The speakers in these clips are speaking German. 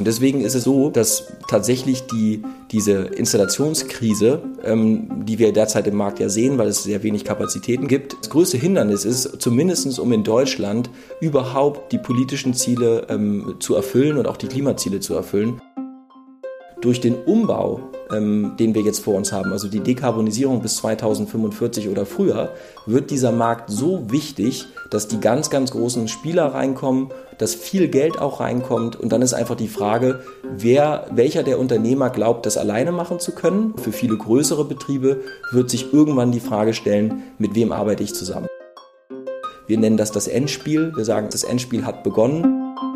Und deswegen ist es so, dass tatsächlich diese Installationskrise, die wir derzeit im Markt ja sehen, weil es sehr wenig Kapazitäten gibt, das größte Hindernis ist, zumindest um in Deutschland überhaupt die politischen Ziele zu erfüllen und auch die Klimaziele zu erfüllen. Durch den Umbau, den wir jetzt vor uns haben, also die Dekarbonisierung bis 2045 oder früher, wird dieser Markt so wichtig, dass die ganz, ganz großen Spieler reinkommen, dass viel Geld auch reinkommt und dann ist einfach die Frage, welcher der Unternehmer glaubt, das alleine machen zu können. Für viele größere Betriebe wird sich irgendwann die Frage stellen, mit wem arbeite ich zusammen. Wir nennen das Endspiel, wir sagen, das Endspiel hat begonnen.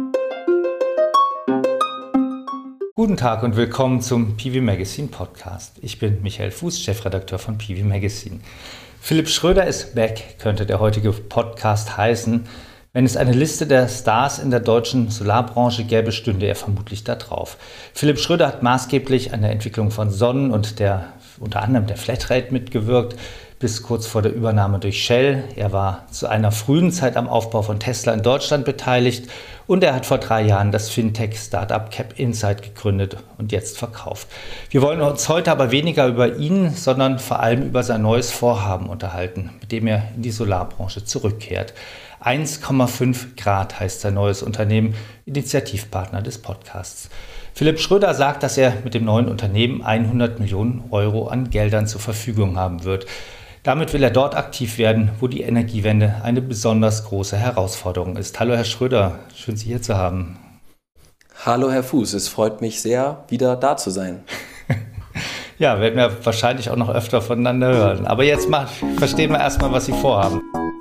Guten Tag und willkommen zum PV Magazine Podcast. Ich bin Michael Fuß, Chefredakteur von PV Magazine. Philipp Schröder ist back, könnte der heutige Podcast heißen. Wenn es eine Liste der Stars in der deutschen Solarbranche gäbe, stünde er vermutlich da drauf. Philipp Schröder hat maßgeblich an der Entwicklung von Sonnen und unter anderem der Flatrate mitgewirkt, bis kurz vor der Übernahme durch Shell. Er war zu einer frühen Zeit am Aufbau von Tesla in Deutschland beteiligt und er hat vor 3 Jahren das Fintech-Startup CapInsight gegründet und jetzt verkauft. Wir wollen uns heute aber weniger über ihn, sondern vor allem über sein neues Vorhaben unterhalten, mit dem er in die Solarbranche zurückkehrt. 1,5 Grad heißt sein neues Unternehmen, Initiativpartner des Podcasts. Philipp Schröder sagt, dass er mit dem neuen Unternehmen 100 Millionen Euro an Geldern zur Verfügung haben wird. Damit will er dort aktiv werden, wo die Energiewende eine besonders große Herausforderung ist. Hallo Herr Schröder, schön Sie hier zu haben. Hallo Herr Fuß, es freut mich sehr, wieder da zu sein. Ja, werden wir wahrscheinlich auch noch öfter voneinander hören. Aber jetzt verstehen wir erstmal, was Sie vorhaben.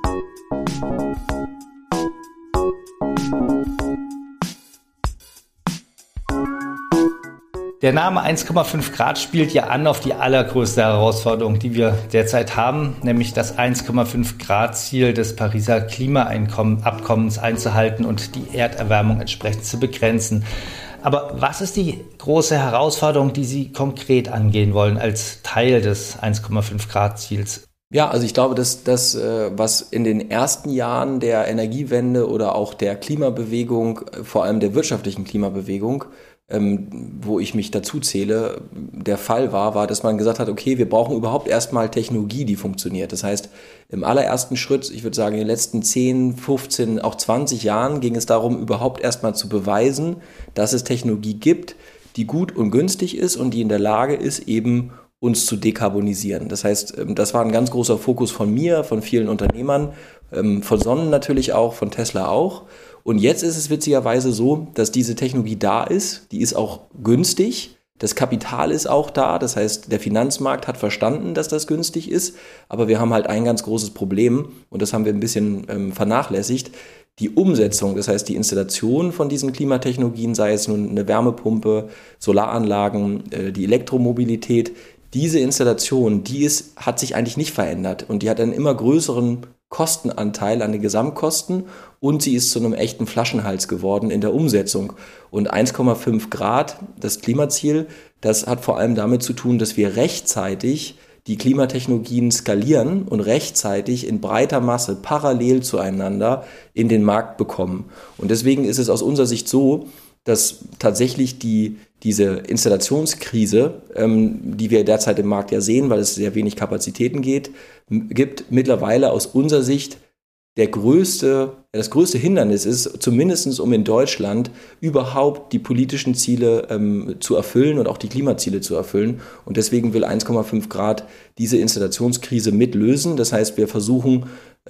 Der Name 1,5 Grad spielt ja an auf die allergrößte Herausforderung, die wir derzeit haben, nämlich das 1,5 Grad Ziel des Pariser Klimaabkommens einzuhalten und die Erderwärmung entsprechend zu begrenzen. Aber was ist die große Herausforderung, die Sie konkret angehen wollen als Teil des 1,5 Grad Ziels? Ja, also ich glaube, dass das, was in den ersten Jahren der Energiewende oder auch der Klimabewegung, vor allem der wirtschaftlichen Klimabewegung, wo ich mich dazu zähle, der Fall war, dass man gesagt hat, okay, wir brauchen überhaupt erstmal Technologie, die funktioniert. Das heißt, im allerersten Schritt, ich würde sagen, in den letzten 10, 15, auch 20 Jahren ging es darum, überhaupt erstmal zu beweisen, dass es Technologie gibt, die gut und günstig ist und die in der Lage ist, eben uns zu dekarbonisieren. Das heißt, das war ein ganz großer Fokus von mir, von vielen Unternehmern, von Sonnen natürlich auch, von Tesla auch. Und jetzt ist es witzigerweise so, dass diese Technologie da ist, die ist auch günstig, das Kapital ist auch da, das heißt, der Finanzmarkt hat verstanden, dass das günstig ist, aber wir haben halt ein ganz großes Problem und das haben wir ein bisschen vernachlässigt, die Umsetzung, das heißt die Installation von diesen Klimatechnologien, sei es nun eine Wärmepumpe, Solaranlagen, die Elektromobilität, diese Installation, hat sich eigentlich nicht verändert und die hat einen immer größeren Kostenanteil an den Gesamtkosten und sie ist zu einem echten Flaschenhals geworden in der Umsetzung. Und 1,5 Grad, das Klimaziel, das hat vor allem damit zu tun, dass wir rechtzeitig die Klimatechnologien skalieren und rechtzeitig in breiter Masse parallel zueinander in den Markt bekommen. Und deswegen ist es aus unserer Sicht so, dass tatsächlich diese Installationskrise, die wir derzeit im Markt ja sehen, weil es sehr wenig Kapazitäten gibt, mittlerweile aus unserer Sicht das größte Hindernis ist, zumindest um in Deutschland überhaupt die politischen Ziele zu erfüllen und auch die Klimaziele zu erfüllen. Und deswegen will 1,5 Grad diese Installationskrise mitlösen. Das heißt, wir versuchen,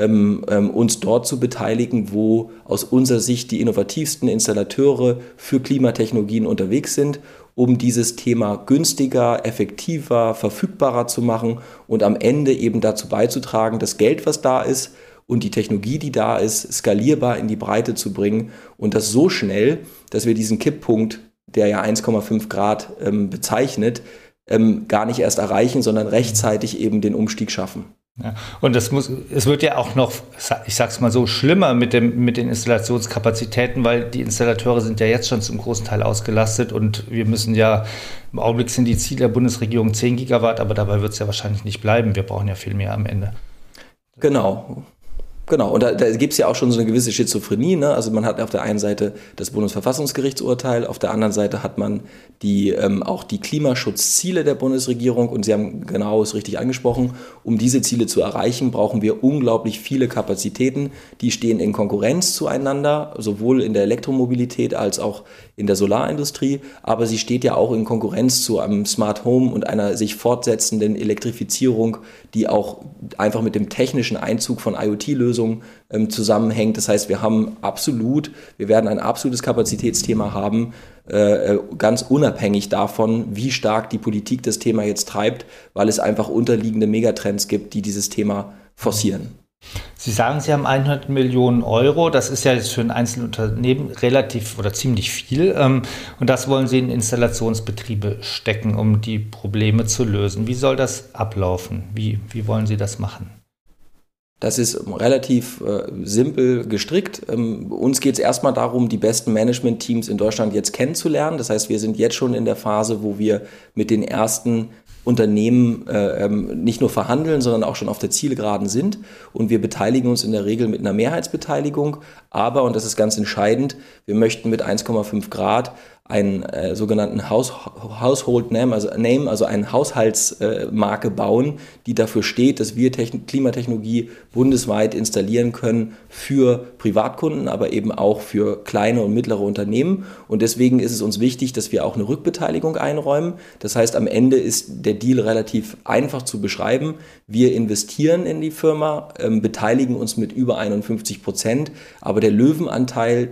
uns dort zu beteiligen, wo aus unserer Sicht die innovativsten Installateure für Klimatechnologien unterwegs sind, um dieses Thema günstiger, effektiver, verfügbarer zu machen und am Ende eben dazu beizutragen, das Geld, was da ist, und die Technologie, die da ist, skalierbar in die Breite zu bringen und das so schnell, dass wir diesen Kipppunkt, der ja 1,5 Grad bezeichnet, gar nicht erst erreichen, sondern rechtzeitig eben den Umstieg schaffen. Ja, und es wird ja auch noch, ich sag's mal so, schlimmer mit den Installationskapazitäten, weil die Installateure sind ja jetzt schon zum großen Teil ausgelastet und wir müssen ja, im Augenblick sind die Ziele der Bundesregierung 10 Gigawatt, aber dabei wird es ja wahrscheinlich nicht bleiben. Wir brauchen ja viel mehr am Ende. Genau. Genau, und da gibt es ja auch schon so eine gewisse Schizophrenie, ne? Also man hat auf der einen Seite das Bundesverfassungsgerichtsurteil, auf der anderen Seite hat man auch die Klimaschutzziele der Bundesregierung, und Sie haben genau es richtig angesprochen, um diese Ziele zu erreichen, brauchen wir unglaublich viele Kapazitäten, die stehen in Konkurrenz zueinander, sowohl in der Elektromobilität als auch in der Solarindustrie, aber sie steht ja auch in Konkurrenz zu einem Smart Home und einer sich fortsetzenden Elektrifizierung, die auch einfach mit dem technischen Einzug von IoT-Lösungen zusammenhängt. Das heißt, wir werden ein absolutes Kapazitätsthema haben, ganz unabhängig davon, wie stark die Politik das Thema jetzt treibt, weil es einfach unterliegende Megatrends gibt, die dieses Thema forcieren. Sie sagen, Sie haben 100 Millionen Euro. Das ist ja jetzt für ein Einzelunternehmen relativ oder ziemlich viel. Und das wollen Sie in Installationsbetriebe stecken, um die Probleme zu lösen. Wie soll das ablaufen? Wie wollen Sie das machen? Das ist relativ simpel gestrickt. Uns geht es erstmal darum, die besten Management-Teams in Deutschland jetzt kennenzulernen. Das heißt, wir sind jetzt schon in der Phase, wo wir mit den ersten Unternehmen nicht nur verhandeln, sondern auch schon auf der Zielgeraden sind. Und wir beteiligen uns in der Regel mit einer Mehrheitsbeteiligung. Aber, und das ist ganz entscheidend, wir möchten mit 1,5 Grad einen sogenannten Household Name, also eine Haushaltsmarke bauen, die dafür steht, dass wir Klimatechnologie bundesweit installieren können für Privatkunden, aber eben auch für kleine und mittlere Unternehmen. Und deswegen ist es uns wichtig, dass wir auch eine Rückbeteiligung einräumen. Das heißt, am Ende ist der Deal relativ einfach zu beschreiben. Wir investieren in die Firma, beteiligen uns mit über 51%, aber der Löwenanteil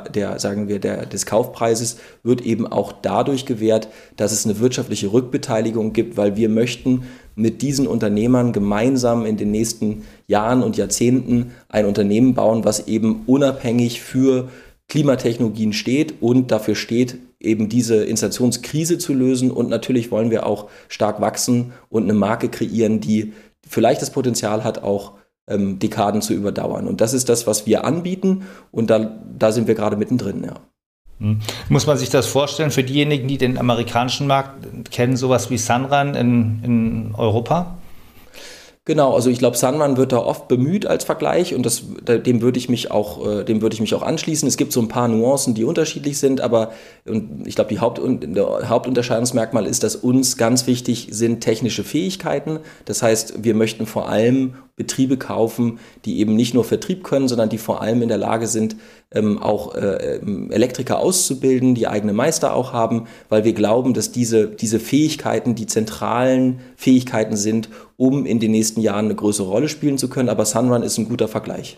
des Kaufpreises wird eben auch dadurch gewährt, dass es eine wirtschaftliche Rückbeteiligung gibt, weil wir möchten mit diesen Unternehmern gemeinsam in den nächsten Jahren und Jahrzehnten ein Unternehmen bauen, was eben unabhängig für Klimatechnologien steht und dafür steht, eben diese Installationskrise zu lösen. Und natürlich wollen wir auch stark wachsen und eine Marke kreieren, die vielleicht das Potenzial hat, auch Dekaden zu überdauern. Und das ist das, was wir anbieten, und da sind wir gerade mittendrin, ja. Muss man sich das vorstellen für diejenigen, die den amerikanischen Markt kennen, sowas wie Sunrun in Europa? Genau, also ich glaube, Sunrun wird da oft bemüht als Vergleich, und dem würde ich mich auch anschließen. Es gibt so ein paar Nuancen, die unterschiedlich sind, aber ich glaube, der Hauptunterscheidungsmerkmal ist, dass uns ganz wichtig sind technische Fähigkeiten. Das heißt, wir möchten vor allem Betriebe kaufen, die eben nicht nur Vertrieb können, sondern die vor allem in der Lage sind, auch Elektriker auszubilden, die eigene Meister auch haben, weil wir glauben, dass diese Fähigkeiten die zentralen Fähigkeiten sind, um in den nächsten Jahren eine größere Rolle spielen zu können. Aber Sunrun ist ein guter Vergleich.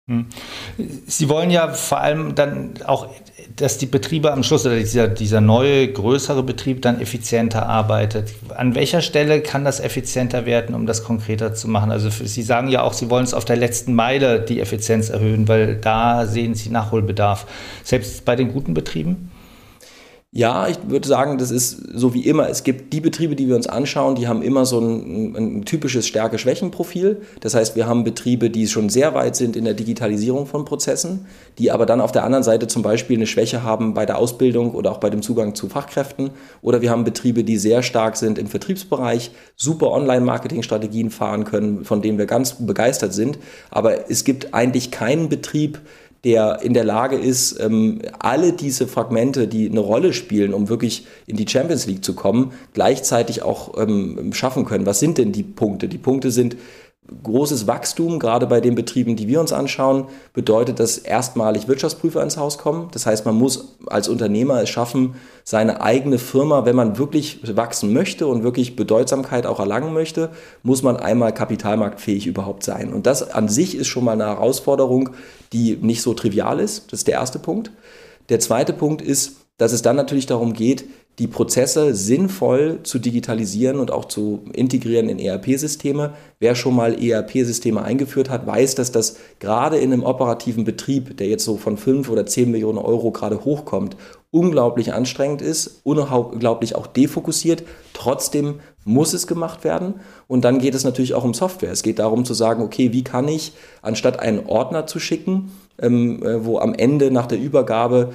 Sie wollen ja vor allem dann auch, dass die Betriebe am Schluss oder dieser neue, größere Betrieb dann effizienter arbeitet. An welcher Stelle kann das effizienter werden, um das konkreter zu machen? Also Sie sagen ja auch, Sie wollen es auf der letzten Meile die Effizienz erhöhen, weil da sehen Sie Nachholbedarf. Selbst bei den guten Betrieben? Ja, ich würde sagen, das ist so wie immer. Es gibt die Betriebe, die wir uns anschauen, die haben immer so ein typisches Stärke-Schwächen-Profil. Das heißt, wir haben Betriebe, die schon sehr weit sind in der Digitalisierung von Prozessen, die aber dann auf der anderen Seite zum Beispiel eine Schwäche haben bei der Ausbildung oder auch bei dem Zugang zu Fachkräften. Oder wir haben Betriebe, die sehr stark sind im Vertriebsbereich, super Online-Marketing-Strategien fahren können, von denen wir ganz begeistert sind. Aber es gibt eigentlich keinen Betrieb, der in der Lage ist, alle diese Fragmente, die eine Rolle spielen, um wirklich in die Champions League zu kommen, gleichzeitig auch schaffen können. Was sind denn die Punkte? Die Punkte sind großes Wachstum, gerade bei den Betrieben, die wir uns anschauen, bedeutet, dass erstmalig Wirtschaftsprüfer ins Haus kommen. Das heißt, man muss als Unternehmer es schaffen, seine eigene Firma, wenn man wirklich wachsen möchte und wirklich Bedeutsamkeit auch erlangen möchte, muss man einmal kapitalmarktfähig überhaupt sein. Und das an sich ist schon mal eine Herausforderung, die nicht so trivial ist. Das ist der erste Punkt. Der zweite Punkt ist, dass es dann natürlich darum geht, die Prozesse sinnvoll zu digitalisieren und auch zu integrieren in ERP-Systeme. Wer schon mal ERP-Systeme eingeführt hat, weiß, dass das gerade in einem operativen Betrieb, der jetzt so von 5 oder 10 Millionen Euro gerade hochkommt, unglaublich anstrengend ist, unglaublich auch defokussiert. Trotzdem muss es gemacht werden. Und dann geht es natürlich auch um Software. Es geht darum zu sagen, okay, wie kann ich, anstatt einen Ordner zu schicken, wo am Ende nach der Übergabe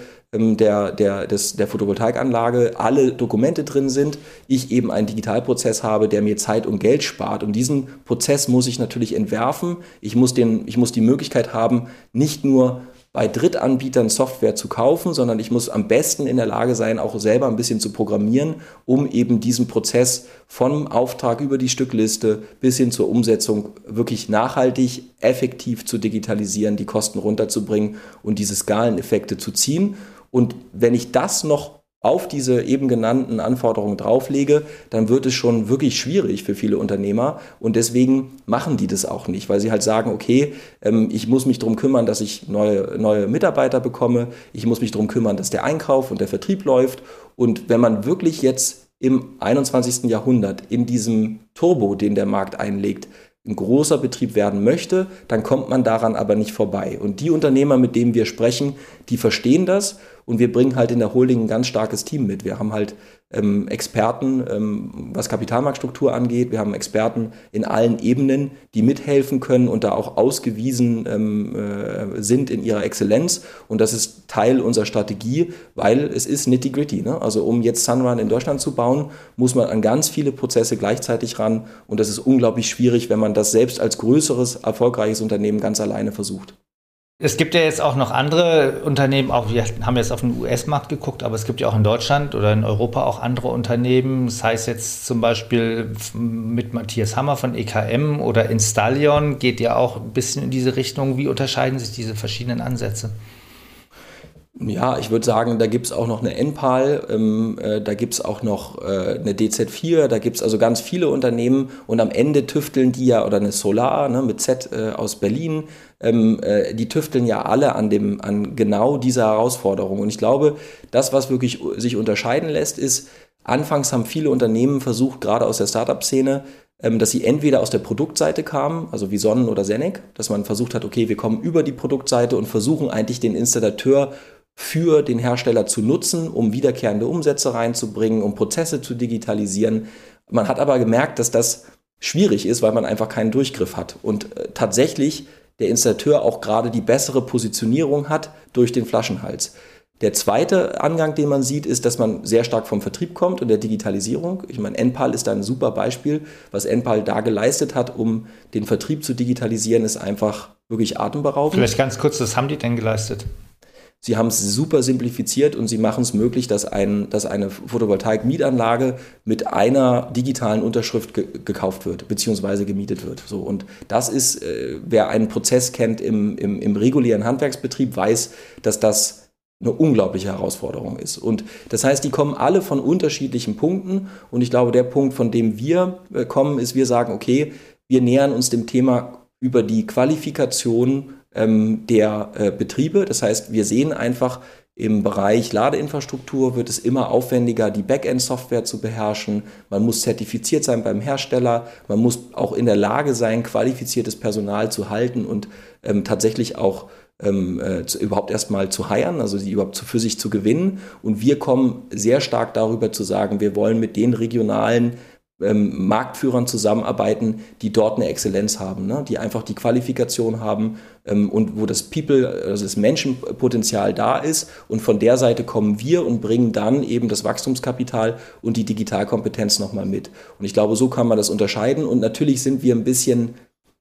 der Photovoltaikanlage alle Dokumente drin sind, ich eben einen Digitalprozess habe, der mir Zeit und Geld spart. Und diesen Prozess muss ich natürlich entwerfen. Ich muss die Möglichkeit haben, nicht nur bei Drittanbietern Software zu kaufen, sondern ich muss am besten in der Lage sein, auch selber ein bisschen zu programmieren, um eben diesen Prozess vom Auftrag über die Stückliste bis hin zur Umsetzung wirklich nachhaltig, effektiv zu digitalisieren, die Kosten runterzubringen und diese Skaleneffekte zu ziehen. Und wenn ich das noch auf diese eben genannten Anforderungen drauflege, dann wird es schon wirklich schwierig für viele Unternehmer und deswegen machen die das auch nicht, weil sie halt sagen, okay, ich muss mich darum kümmern, dass ich neue Mitarbeiter bekomme, ich muss mich darum kümmern, dass der Einkauf und der Vertrieb läuft und wenn man wirklich jetzt im 21. Jahrhundert in diesem Turbo, den der Markt einlegt, ein großer Betrieb werden möchte, dann kommt man daran aber nicht vorbei. Und die Unternehmer, mit denen wir sprechen, die verstehen das und wir bringen halt in der Holding ein ganz starkes Team mit. Wir haben halt Experten, was Kapitalmarktstruktur angeht. Wir haben Experten in allen Ebenen, die mithelfen können und da auch ausgewiesen sind in ihrer Exzellenz. Und das ist Teil unserer Strategie, weil es ist nitty-gritty. Ne? Also um jetzt Sunrun in Deutschland zu bauen, muss man an ganz viele Prozesse gleichzeitig ran. Und das ist unglaublich schwierig, wenn man das selbst als größeres, erfolgreiches Unternehmen ganz alleine versucht. Es gibt ja jetzt auch noch andere Unternehmen, auch wir haben jetzt auf den US-Markt geguckt, aber es gibt ja auch in Deutschland oder in Europa auch andere Unternehmen, das heißt jetzt zum Beispiel mit Matthias Hammer von EKM oder Installion, geht ja auch ein bisschen in diese Richtung. Wie unterscheiden sich diese verschiedenen Ansätze? Ja, ich würde sagen, da gibt's auch noch eine Enpal, da gibt's auch noch eine DZ4, da gibt's also ganz viele Unternehmen und am Ende tüfteln die ja, oder eine Solar, ne, mit Z aus Berlin, die tüfteln ja alle an genau dieser Herausforderung. Und ich glaube, das, was wirklich sich unterscheiden lässt, ist, anfangs haben viele Unternehmen versucht, gerade aus der Startup-Szene, dass sie entweder aus der Produktseite kamen, also wie Sonnen oder Senec, dass man versucht hat, okay, wir kommen über die Produktseite und versuchen eigentlich den Installateur für den Hersteller zu nutzen, um wiederkehrende Umsätze reinzubringen, um Prozesse zu digitalisieren. Man hat aber gemerkt, dass das schwierig ist, weil man einfach keinen Durchgriff hat. Und tatsächlich der Installateur auch gerade die bessere Positionierung hat durch den Flaschenhals. Der zweite Angang, den man sieht, ist, dass man sehr stark vom Vertrieb kommt und der Digitalisierung. Ich meine, Enpal ist da ein super Beispiel. Was Enpal da geleistet hat, um den Vertrieb zu digitalisieren, ist einfach wirklich atemberaubend. Vielleicht ganz kurz, was haben die denn geleistet? Sie haben es super simplifiziert und sie machen es möglich, dass eine Photovoltaik-Mietanlage mit einer digitalen Unterschrift gekauft wird, beziehungsweise gemietet wird. So, und das ist, wer einen Prozess kennt im regulären Handwerksbetrieb, weiß, dass das eine unglaubliche Herausforderung ist. Und das heißt, die kommen alle von unterschiedlichen Punkten. Und ich glaube, der Punkt, von dem wir kommen, ist, wir sagen, okay, wir nähern uns dem Thema über die Qualifikation der Betriebe. Das heißt, wir sehen einfach, im Bereich Ladeinfrastruktur wird es immer aufwendiger, die Backend-Software zu beherrschen. Man muss zertifiziert sein beim Hersteller. Man muss auch in der Lage sein, qualifiziertes Personal zu halten und tatsächlich auch überhaupt erstmal zu hiren, also sie überhaupt für sich zu gewinnen. Und wir kommen sehr stark darüber zu sagen, wir wollen mit den regionalen Marktführern zusammenarbeiten, die dort eine Exzellenz haben, ne? Die einfach die Qualifikation haben und wo das also das Menschenpotenzial da ist. Und von der Seite kommen wir und bringen dann eben das Wachstumskapital und die Digitalkompetenz nochmal mit. Und ich glaube, so kann man das unterscheiden. Und natürlich sind wir ein bisschen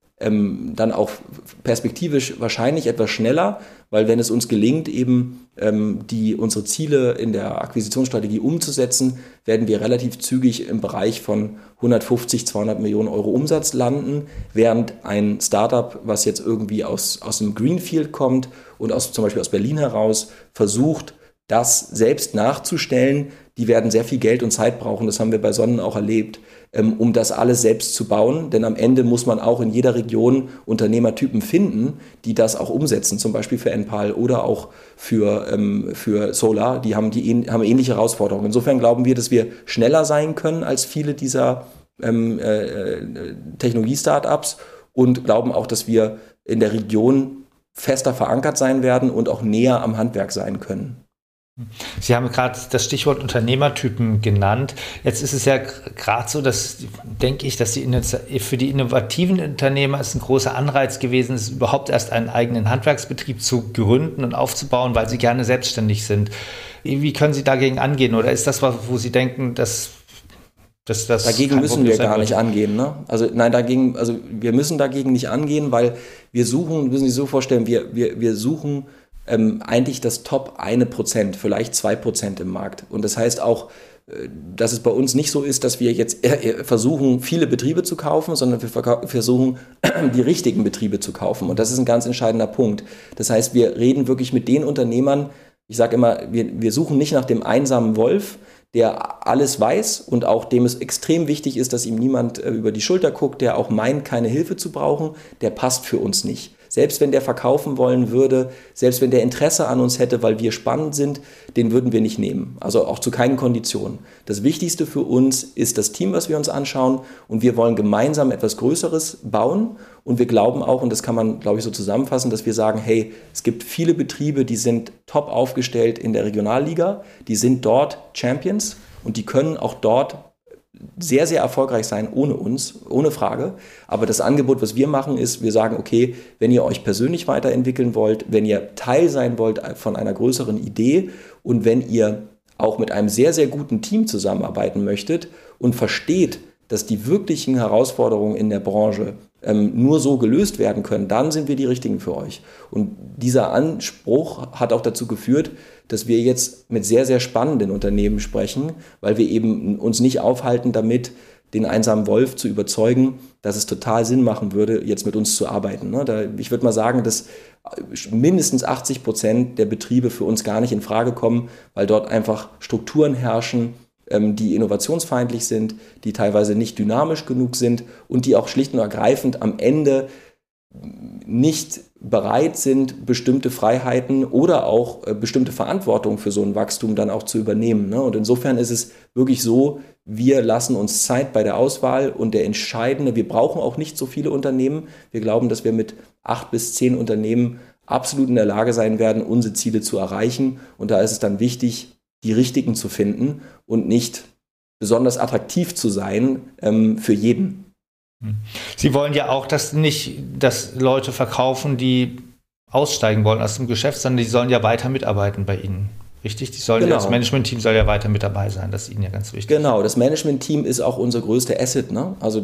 dann auch perspektivisch wahrscheinlich etwas schneller, weil wenn es uns gelingt, eben unsere Ziele in der Akquisitionsstrategie umzusetzen, werden wir relativ zügig im Bereich von 150, 200 Millionen Euro Umsatz landen, während ein Startup, was jetzt irgendwie aus dem Greenfield kommt und zum Beispiel aus Berlin heraus, versucht, das selbst nachzustellen, die werden sehr viel Geld und Zeit brauchen, das haben wir bei Sonnen auch erlebt, um das alles selbst zu bauen. Denn am Ende muss man auch in jeder Region Unternehmertypen finden, die das auch umsetzen, zum Beispiel für Enpal oder auch für Solar. Die haben ähnliche Herausforderungen. Insofern glauben wir, dass wir schneller sein können als viele dieser Technologie-Startups und glauben auch, dass wir in der Region fester verankert sein werden und auch näher am Handwerk sein können. Sie haben gerade das Stichwort Unternehmertypen genannt. Jetzt ist es ja gerade so, dass, denke ich, dass für die innovativen Unternehmer es ein großer Anreiz gewesen ist, überhaupt erst einen eigenen Handwerksbetrieb zu gründen und aufzubauen, weil sie gerne selbstständig sind. Wie können Sie dagegen angehen? Oder ist das was, wo Sie denken, dass das dagegen müssen wir gar nicht angehen, ne? Also nein, wir müssen dagegen nicht angehen, weil wir müssen Sie so vorstellen, wir suchen eigentlich das Top 1%, vielleicht 2% im Markt. Und das heißt auch, dass es bei uns nicht so ist, dass wir jetzt versuchen, viele Betriebe zu kaufen, sondern wir versuchen, die richtigen Betriebe zu kaufen. Und das ist ein ganz entscheidender Punkt. Das heißt, wir reden wirklich mit den Unternehmern, ich sage immer, wir suchen nicht nach dem einsamen Wolf, der alles weiß und auch dem es extrem wichtig ist, dass ihm niemand über die Schulter guckt, der auch meint, keine Hilfe zu brauchen, der passt für uns nicht. Selbst wenn der verkaufen wollen würde, selbst wenn der Interesse an uns hätte, weil wir spannend sind, den würden wir nicht nehmen. Also auch zu keinen Konditionen. Das Wichtigste für uns ist das Team, was wir uns anschauen, und wir wollen gemeinsam etwas Größeres bauen. Und wir glauben auch, und das kann man, glaube ich, so zusammenfassen, dass wir sagen, hey, es gibt viele Betriebe, die sind top aufgestellt in der Regionalliga, die sind dort Champions und die können auch dort sehr, sehr erfolgreich sein ohne uns, ohne Frage. Aber das Angebot, was wir machen, ist, wir sagen, okay, wenn ihr euch persönlich weiterentwickeln wollt, wenn ihr Teil sein wollt von einer größeren Idee und wenn ihr auch mit einem sehr, sehr guten Team zusammenarbeiten möchtet und versteht, dass die wirklichen Herausforderungen in der Branche nur so gelöst werden können, dann sind wir die Richtigen für euch. Und dieser Anspruch hat auch dazu geführt, dass wir jetzt mit sehr, sehr spannenden Unternehmen sprechen, weil wir eben uns nicht aufhalten damit, den einsamen Wolf zu überzeugen, dass es total Sinn machen würde, jetzt mit uns zu arbeiten. Ich würde mal sagen, dass mindestens 80% der Betriebe für uns gar nicht in Frage kommen, weil dort einfach Strukturen herrschen, die innovationsfeindlich sind, die teilweise nicht dynamisch genug sind und die auch schlicht und ergreifend am Ende nicht bereit sind, bestimmte Freiheiten oder auch bestimmte Verantwortung für so ein Wachstum dann auch zu übernehmen. Und insofern ist es wirklich so, wir lassen uns Zeit bei der Auswahl und der Entscheidende, wir brauchen auch nicht so viele Unternehmen. Wir glauben, dass wir mit 8 bis 10 Unternehmen absolut in der Lage sein werden, unsere Ziele zu erreichen. Und da ist es dann wichtig, die richtigen zu finden und nicht besonders attraktiv zu sein für jeden. Sie wollen ja auch, dass Leute verkaufen, die aussteigen wollen aus dem Geschäft, sondern die sollen ja weiter mitarbeiten bei Ihnen. Richtig? Das Management-Team soll ja weiter mit dabei sein. Das ist Ihnen ja ganz wichtig. Genau, das Management-Team ist auch unser größter Asset. Ne? Also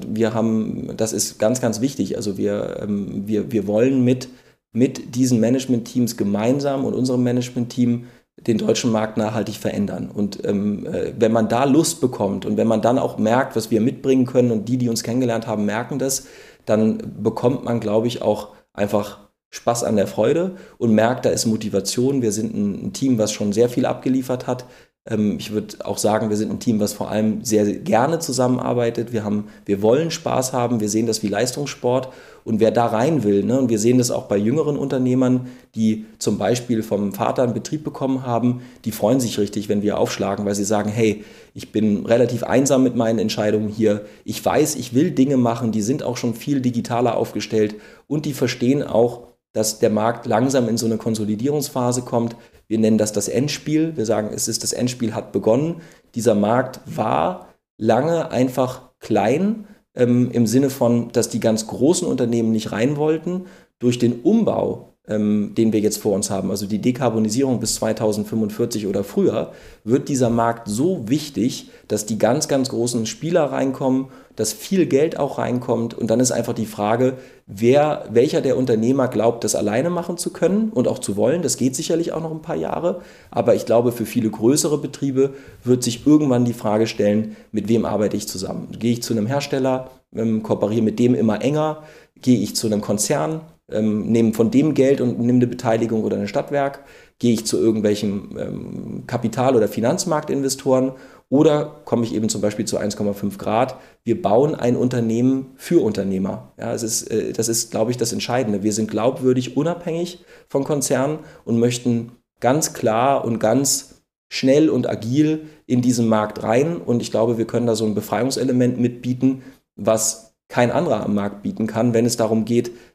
das ist ganz, ganz wichtig. Also wir wollen mit diesen Management-Teams gemeinsam und unserem Management-Team den deutschen Markt nachhaltig verändern. Und wenn man da Lust bekommt und wenn man dann auch merkt, was wir mitbringen können und die uns kennengelernt haben, merken das, dann bekommt man, glaube ich, auch einfach Spaß an der Freude und merkt, da ist Motivation. Wir sind ein Team, was schon sehr viel abgeliefert hat. Ich würde auch sagen, wir sind ein Team, was vor allem sehr, sehr gerne zusammenarbeitet. Wir wollen Spaß haben, wir sehen das wie Leistungssport. Und wer da rein will, und wir sehen das auch bei jüngeren Unternehmern, die zum Beispiel vom Vater einen Betrieb bekommen haben, die freuen sich richtig, wenn wir aufschlagen, weil sie sagen, hey, ich bin relativ einsam mit meinen Entscheidungen hier. Ich weiß, ich will Dinge machen, die sind auch schon viel digitaler aufgestellt und die verstehen auch, dass der Markt langsam in so eine Konsolidierungsphase kommt. Wir nennen das Endspiel. Wir sagen, das Endspiel hat begonnen. Dieser Markt war lange einfach klein, im Sinne von, dass die ganz großen Unternehmen nicht rein wollten. Durch den Umbau, den wir jetzt vor uns haben, also die Dekarbonisierung bis 2045 oder früher, wird dieser Markt so wichtig, dass die ganz, ganz großen Spieler reinkommen, dass viel Geld auch reinkommt. Und dann ist einfach die Frage, welcher der Unternehmer glaubt, das alleine machen zu können und auch zu wollen. Das geht sicherlich auch noch ein paar Jahre. Aber ich glaube, für viele größere Betriebe wird sich irgendwann die Frage stellen, mit wem arbeite ich zusammen? Gehe ich zu einem Hersteller, kooperiere mit dem immer enger? Gehe ich zu einem Konzern, nehme von dem Geld und nehme eine Beteiligung oder ein Stadtwerk? Gehe ich zu irgendwelchen Kapital- oder Finanzmarktinvestoren? Oder komme ich eben zum Beispiel zu 1,5 Grad? Wir bauen ein Unternehmen für Unternehmer. Ja, das ist, glaube ich, das Entscheidende. Wir sind glaubwürdig, unabhängig von Konzernen und möchten ganz klar und ganz schnell und agil in diesen Markt rein. Und ich glaube, wir können da so ein Befreiungselement mitbieten, was kein anderer am Markt bieten kann, wenn es darum geht,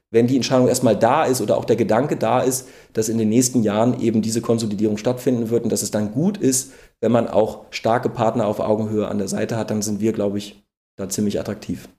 wenn die Entscheidung erstmal da ist oder auch der Gedanke da ist, dass in den nächsten Jahren eben diese Konsolidierung stattfinden wird und dass es dann gut ist, wenn man auch starke Partner auf Augenhöhe an der Seite hat, dann sind wir, glaube ich, da ziemlich attraktiv.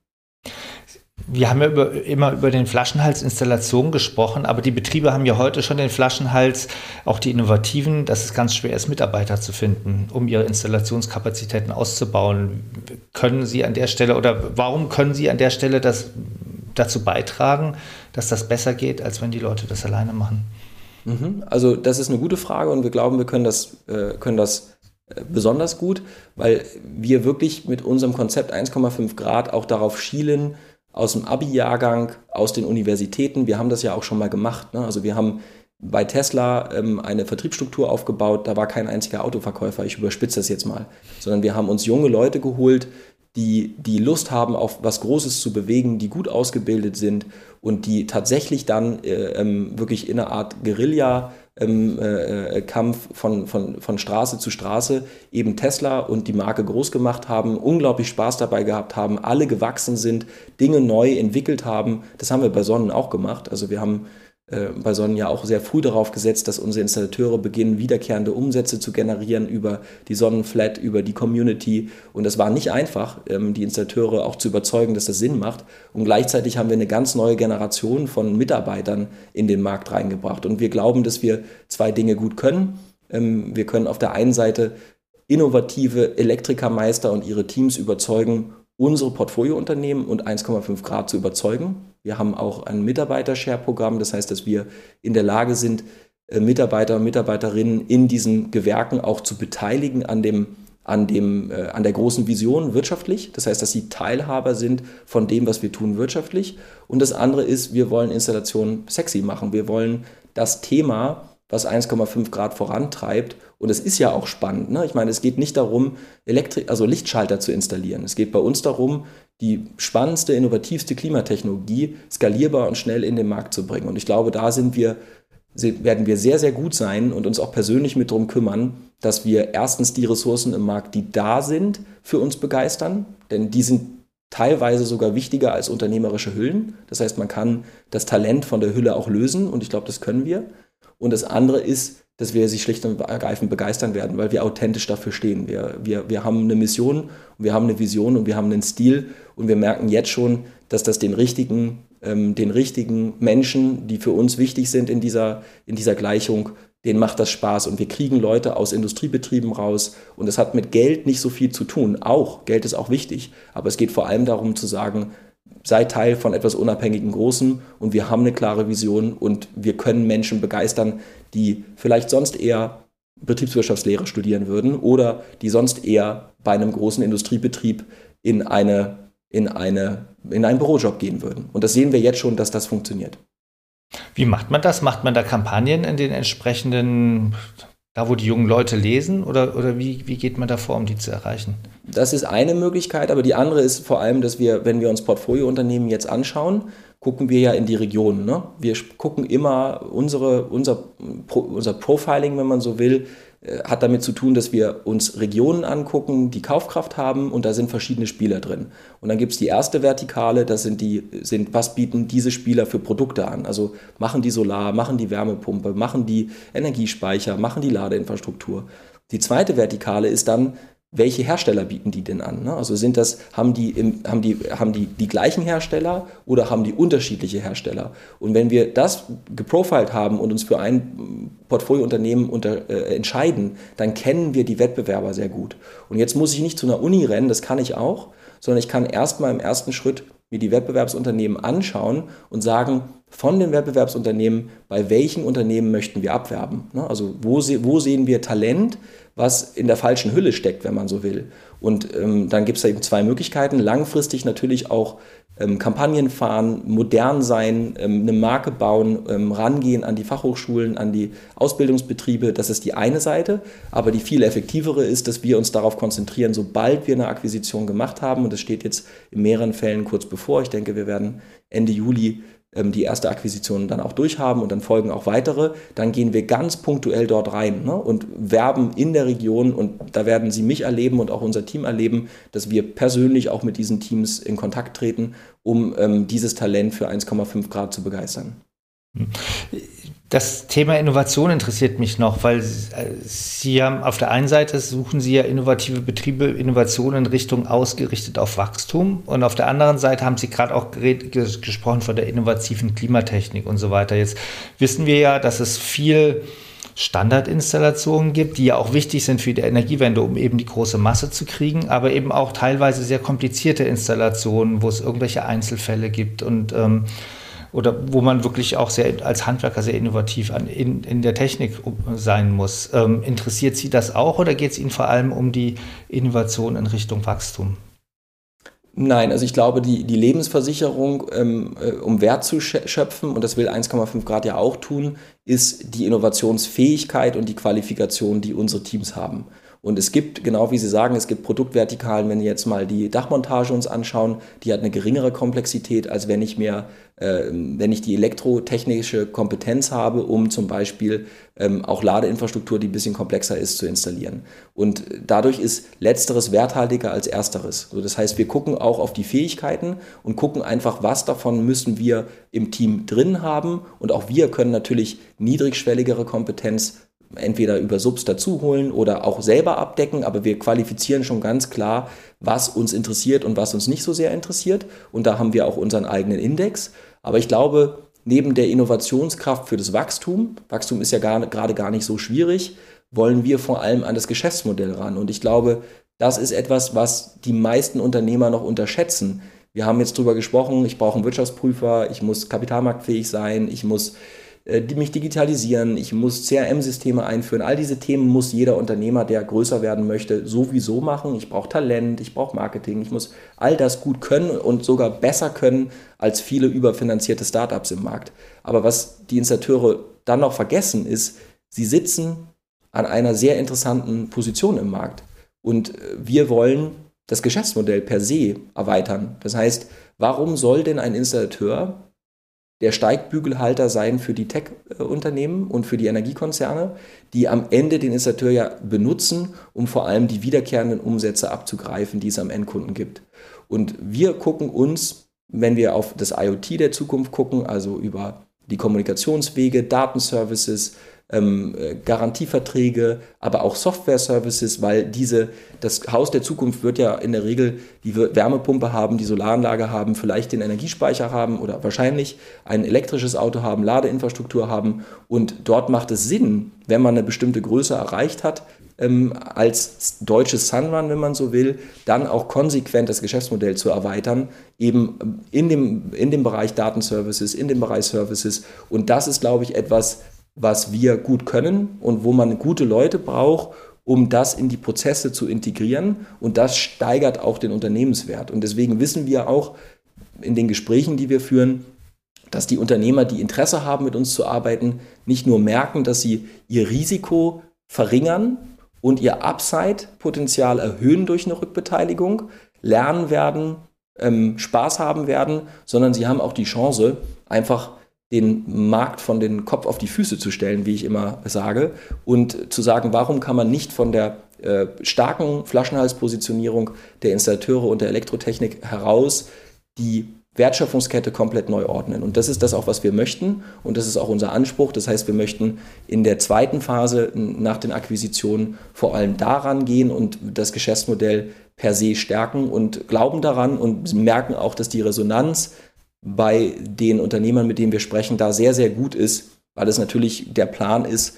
Wir haben ja immer über den Flaschenhals Installation gesprochen, aber die Betriebe haben ja heute schon den Flaschenhals, auch die Innovativen, dass es ganz schwer ist, Mitarbeiter zu finden, um ihre Installationskapazitäten auszubauen. Können Sie an der Stelle oder warum können Sie an der Stelle dazu beitragen, dass das besser geht, als wenn die Leute das alleine machen? Also das ist eine gute Frage und wir glauben, wir können das besonders gut, weil wir wirklich mit unserem Konzept 1,5 Grad auch darauf schielen, aus dem Abi-Jahrgang, aus den Universitäten, wir haben das ja auch schon mal gemacht, ne? Also wir haben bei Tesla eine Vertriebsstruktur aufgebaut, da war kein einziger Autoverkäufer, ich überspitze das jetzt mal, sondern wir haben uns junge Leute geholt, die Lust haben, auf was Großes zu bewegen, die gut ausgebildet sind und die tatsächlich dann wirklich in einer Art Guerilla Kampf von Straße zu Straße eben Tesla und die Marke groß gemacht haben, unglaublich Spaß dabei gehabt haben, alle gewachsen sind, Dinge neu entwickelt haben. Das haben wir bei Sonnen auch gemacht. Also wir haben bei Sonnen ja auch sehr früh darauf gesetzt, dass unsere Installateure beginnen, wiederkehrende Umsätze zu generieren über die Sonnenflat, über die Community. Und das war nicht einfach, die Installateure auch zu überzeugen, dass das Sinn macht. Und gleichzeitig haben wir eine ganz neue Generation von Mitarbeitern in den Markt reingebracht. Und wir glauben, dass wir zwei Dinge gut können. Wir können auf der einen Seite innovative Elektrikermeister und ihre Teams überzeugen, unsere Portfoliounternehmen und 1,5 Grad zu überzeugen. Wir haben auch ein Mitarbeiter-Share-Programm, das heißt, dass wir in der Lage sind, Mitarbeiter und Mitarbeiterinnen in diesen Gewerken auch zu beteiligen an der großen Vision wirtschaftlich. Das heißt, dass sie Teilhaber sind von dem, was wir tun wirtschaftlich. Und das andere ist, wir wollen Installationen sexy machen. Wir wollen das Thema, was 1,5 Grad vorantreibt. Und es ist ja auch spannend, ne? Ich meine, es geht nicht darum, Lichtschalter zu installieren. Es geht bei uns darum, die spannendste, innovativste Klimatechnologie skalierbar und schnell in den Markt zu bringen. Und ich glaube, da werden wir sehr, sehr gut sein und uns auch persönlich mit drum kümmern, dass wir erstens die Ressourcen im Markt, die da sind, für uns begeistern. Denn die sind teilweise sogar wichtiger als unternehmerische Hüllen. Das heißt, man kann das Talent von der Hülle auch lösen und ich glaube, das können wir. Und das andere ist, dass wir sie schlicht und ergreifend begeistern werden, weil wir authentisch dafür stehen. Wir haben eine Mission, wir haben eine Vision und wir haben einen Stil und wir merken jetzt schon, dass das den richtigen Menschen, die für uns wichtig sind in dieser Gleichung, denen macht das Spaß und wir kriegen Leute aus Industriebetrieben raus und das hat mit Geld nicht so viel zu tun. Auch, Geld ist auch wichtig, aber es geht vor allem darum zu sagen, sei Teil von etwas unabhängigem Großem und wir haben eine klare Vision und wir können Menschen begeistern, die vielleicht sonst eher Betriebswirtschaftslehre studieren würden oder die sonst eher bei einem großen Industriebetrieb in einen Bürojob gehen würden. Und das sehen wir jetzt schon, dass das funktioniert. Wie macht man das? Macht man da Kampagnen in den entsprechenden, da wo die jungen Leute lesen oder wie geht man da vor, um die zu erreichen? Das ist eine Möglichkeit, aber die andere ist vor allem, dass wir, wenn wir uns Portfoliounternehmen jetzt anschauen, gucken wir ja in die Regionen. Ne? Wir gucken immer, unser Profiling, wenn man so will, hat damit zu tun, dass wir uns Regionen angucken, die Kaufkraft haben und da sind verschiedene Spieler drin. Und dann gibt es die erste Vertikale, das was bieten diese Spieler für Produkte an? Also machen die Solar, machen die Wärmepumpe, machen die Energiespeicher, machen die Ladeinfrastruktur. Die zweite Vertikale ist dann, welche Hersteller bieten die denn an? Ne? Also haben die gleichen Hersteller oder haben die unterschiedliche Hersteller? Und wenn wir das geprofilt haben und uns für ein Portfoliounternehmen entscheiden, dann kennen wir die Wettbewerber sehr gut. Und jetzt muss ich nicht zu einer Uni rennen, das kann ich auch, sondern ich kann erstmal im ersten Schritt mir die Wettbewerbsunternehmen anschauen und sagen, von den Wettbewerbsunternehmen, bei welchen Unternehmen möchten wir abwerben? Ne? Also wo sehen wir Talent, was in der falschen Hülle steckt, wenn man so will. Und dann gibt es eben zwei Möglichkeiten. Langfristig natürlich auch Kampagnen fahren, modern sein, eine Marke bauen, rangehen an die Fachhochschulen, an die Ausbildungsbetriebe. Das ist die eine Seite. Aber die viel effektivere ist, dass wir uns darauf konzentrieren, sobald wir eine Akquisition gemacht haben, und das steht jetzt in mehreren Fällen kurz bevor. Ich denke, wir werden Ende Juli die erste Akquisition dann auch durchhaben und dann folgen auch weitere, dann gehen wir ganz punktuell dort rein, ne, und werben in der Region, und da werden Sie mich erleben und auch unser Team erleben, dass wir persönlich auch mit diesen Teams in Kontakt treten, um dieses Talent für 1,5 Grad zu begeistern. Das Thema Innovation interessiert mich noch, weil Sie haben auf der einen Seite suchen Sie ja innovative Betriebe, Innovationen in Richtung ausgerichtet auf Wachstum, und auf der anderen Seite haben Sie gerade auch gesprochen von der innovativen Klimatechnik und so weiter. Jetzt wissen wir ja, dass es viel Standardinstallationen gibt, die ja auch wichtig sind für die Energiewende, um eben die große Masse zu kriegen, aber eben auch teilweise sehr komplizierte Installationen, wo es irgendwelche Einzelfälle gibt und oder wo man wirklich auch als Handwerker sehr innovativ in der Technik sein muss. Interessiert Sie das auch, oder geht es Ihnen vor allem um die Innovation in Richtung Wachstum? Nein, also ich glaube, die Lebensversicherung, um Wert zu schöpfen, und das will 1,5 Grad ja auch tun, ist die Innovationsfähigkeit und die Qualifikation, die unsere Teams haben. Und es gibt, genau wie Sie sagen, es gibt Produktvertikalen, wenn wir jetzt mal die Dachmontage uns anschauen, die hat eine geringere Komplexität, als wenn ich die elektrotechnische Kompetenz habe, um zum Beispiel auch Ladeinfrastruktur, die ein bisschen komplexer ist, zu installieren. Und dadurch ist Letzteres werthaltiger als Ersteres. So, das heißt, wir gucken auch auf die Fähigkeiten und gucken einfach, was davon müssen wir im Team drin haben. Und auch wir können natürlich niedrigschwelligere Kompetenz entweder über Subs dazuholen oder auch selber abdecken, aber wir qualifizieren schon ganz klar, was uns interessiert und was uns nicht so sehr interessiert. Und da haben wir auch unseren eigenen Index. Aber ich glaube, neben der Innovationskraft für das Wachstum ist ja gerade gar nicht so schwierig, wollen wir vor allem an das Geschäftsmodell ran. Und ich glaube, das ist etwas, was die meisten Unternehmer noch unterschätzen. Wir haben jetzt drüber gesprochen, ich brauche einen Wirtschaftsprüfer, ich muss kapitalmarktfähig sein, ich muss mich digitalisieren, ich muss CRM-Systeme einführen. All diese Themen muss jeder Unternehmer, der größer werden möchte, sowieso machen. Ich brauche Talent, ich brauche Marketing, ich muss all das gut können und sogar besser können als viele überfinanzierte Startups im Markt. Aber was die Installateure dann noch vergessen ist, sie sitzen an einer sehr interessanten Position im Markt. Und wir wollen das Geschäftsmodell per se erweitern. Das heißt, warum soll denn ein Installateur der Steigbügelhalter sein für die Tech-Unternehmen und für die Energiekonzerne, die am Ende den Installateur ja benutzen, um vor allem die wiederkehrenden Umsätze abzugreifen, die es am Endkunden gibt. Und wir gucken uns, wenn wir auf das IoT der Zukunft gucken, also über die Kommunikationswege, Datenservices, Garantieverträge, aber auch Software-Services, weil das Haus der Zukunft wird ja in der Regel die Wärmepumpe haben, die Solaranlage haben, vielleicht den Energiespeicher haben oder wahrscheinlich ein elektrisches Auto haben, Ladeinfrastruktur haben, und dort macht es Sinn, wenn man eine bestimmte Größe erreicht hat, als deutsches Sunrun, wenn man so will, dann auch konsequent das Geschäftsmodell zu erweitern, eben in dem Bereich Datenservices, in dem Bereich Services, und das ist, glaube ich, etwas, was wir gut können und wo man gute Leute braucht, um das in die Prozesse zu integrieren, und das steigert auch den Unternehmenswert. Und deswegen wissen wir auch in den Gesprächen, die wir führen, dass die Unternehmer, die Interesse haben, mit uns zu arbeiten, nicht nur merken, dass sie ihr Risiko verringern und ihr Upside-Potenzial erhöhen durch eine Rückbeteiligung, lernen werden, Spaß haben werden, sondern sie haben auch die Chance, einfach den Markt von den Kopf auf die Füße zu stellen, wie ich immer sage, und zu sagen, warum kann man nicht von der starken Flaschenhalspositionierung der Installateure und der Elektrotechnik heraus die Wertschöpfungskette komplett neu ordnen. Und das ist das auch, was wir möchten, und das ist auch unser Anspruch. Das heißt, wir möchten in der zweiten Phase nach den Akquisitionen vor allem daran gehen und das Geschäftsmodell per se stärken und glauben daran und merken auch, dass die Resonanz bei den Unternehmern, mit denen wir sprechen, da sehr, sehr gut ist, weil es natürlich der Plan ist,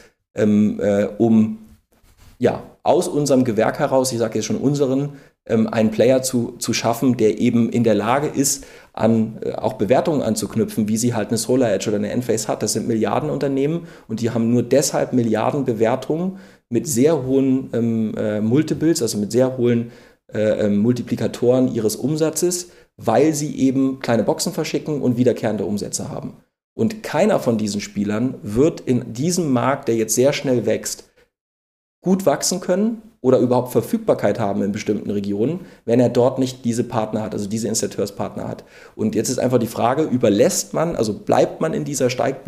aus unserem Gewerk heraus, ich sage jetzt schon unseren, einen Player zu schaffen, der eben in der Lage ist, an auch Bewertungen anzuknüpfen, wie sie halt eine SolarEdge oder eine Enphase hat. Das sind Milliardenunternehmen, und die haben nur deshalb Milliardenbewertungen mit sehr hohen Multiples, also mit sehr hohen Multiplikatoren ihres Umsatzes, weil sie eben kleine Boxen verschicken und wiederkehrende Umsätze haben. Und keiner von diesen Spielern wird in diesem Markt, der jetzt sehr schnell wächst, gut wachsen können oder überhaupt Verfügbarkeit haben in bestimmten Regionen, wenn er dort nicht diese Partner hat, also diese Installateurspartner hat. Und jetzt ist einfach die Frage, bleibt man in dieser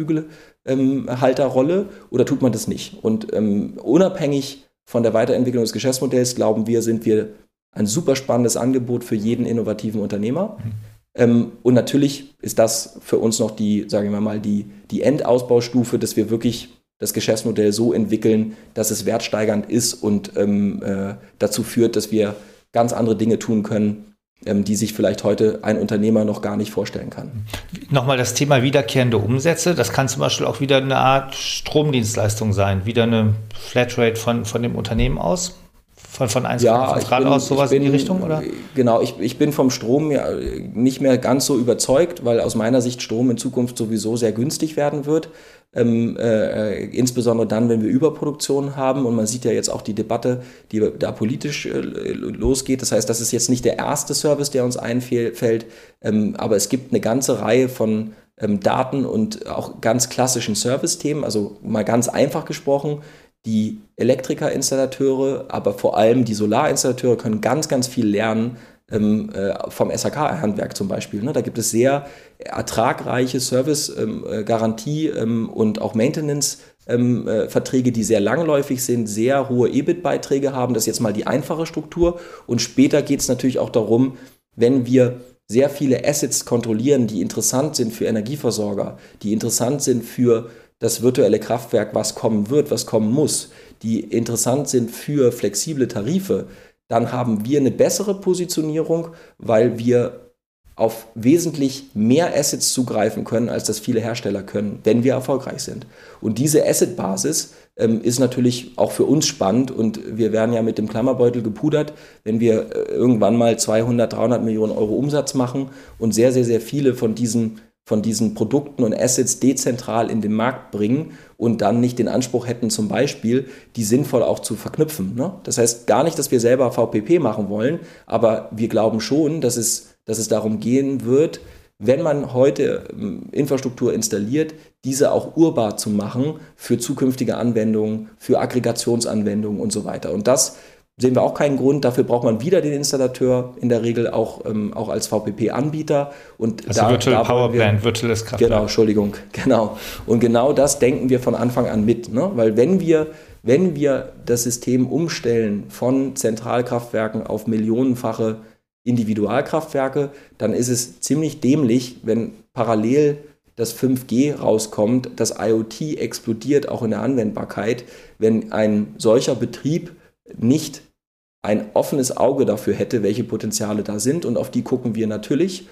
Steigbügelhalterrolle oder tut man das nicht? Und unabhängig von der Weiterentwicklung des Geschäftsmodells, glauben wir, sind wir ein super spannendes Angebot für jeden innovativen Unternehmer. Und natürlich ist das für uns noch die Endausbaustufe, dass wir wirklich das Geschäftsmodell so entwickeln, dass es wertsteigernd ist und dazu führt, dass wir ganz andere Dinge tun können, die sich vielleicht heute ein Unternehmer noch gar nicht vorstellen kann. Nochmal das Thema wiederkehrende Umsätze. Das kann zum Beispiel auch wieder eine Art Stromdienstleistung sein, wieder eine Flatrate von dem Unternehmen aus. Von 1,5 Grad aus, sowas in die Richtung, oder? Genau, ich bin vom Strom ja nicht mehr ganz so überzeugt, weil aus meiner Sicht Strom in Zukunft sowieso sehr günstig werden wird. Insbesondere dann, wenn wir Überproduktion haben. Und man sieht ja jetzt auch die Debatte, die da politisch losgeht. Das heißt, das ist jetzt nicht der erste Service, der uns einfällt, aber es gibt eine ganze Reihe von Daten und auch ganz klassischen Service-Themen. Also mal ganz einfach gesprochen, die Elektriker-Installateure, aber vor allem die Solarinstallateure können ganz, ganz viel lernen vom SHK-Handwerk zum Beispiel. Da gibt es sehr ertragreiche Service-Garantie und auch Maintenance-Verträge, die sehr langläufig sind, sehr hohe EBIT-Beiträge haben. Das ist jetzt mal die einfache Struktur. Und später geht es natürlich auch darum, wenn wir sehr viele Assets kontrollieren, die interessant sind für Energieversorger, die interessant sind für das virtuelle Kraftwerk, was kommen wird, was kommen muss, die interessant sind für flexible Tarife, dann haben wir eine bessere Positionierung, weil wir auf wesentlich mehr Assets zugreifen können, als das viele Hersteller können, wenn wir erfolgreich sind. Und diese Asset-Basis ist natürlich auch für uns spannend und wir werden ja mit dem Klammerbeutel gepudert, wenn wir irgendwann mal 200, 300 Millionen Euro Umsatz machen und sehr, sehr, sehr viele von diesen Produkten und Assets dezentral in den Markt bringen und dann nicht den Anspruch hätten, zum Beispiel, die sinnvoll auch zu verknüpfen. Ne? Das heißt gar nicht, dass wir selber VPP machen wollen, aber wir glauben schon, dass es darum gehen wird, wenn man heute Infrastruktur installiert, diese auch urbar zu machen für zukünftige Anwendungen, für Aggregationsanwendungen und so weiter. Und das sehen wir auch keinen Grund. Dafür braucht man wieder den Installateur, in der Regel auch als VPP-Anbieter. Und also Virtual Power Plant, virtuelles Kraftwerk. Genau, Entschuldigung, genau. Und genau das denken wir von Anfang an mit. Ne? Weil wenn wir das System umstellen von Zentralkraftwerken auf millionenfache Individualkraftwerke, dann ist es ziemlich dämlich, wenn parallel das 5G rauskommt, das IoT explodiert auch in der Anwendbarkeit, wenn ein solcher Betrieb nicht ein offenes Auge dafür hätte, welche Potenziale da sind. Und auf die gucken wir natürlich,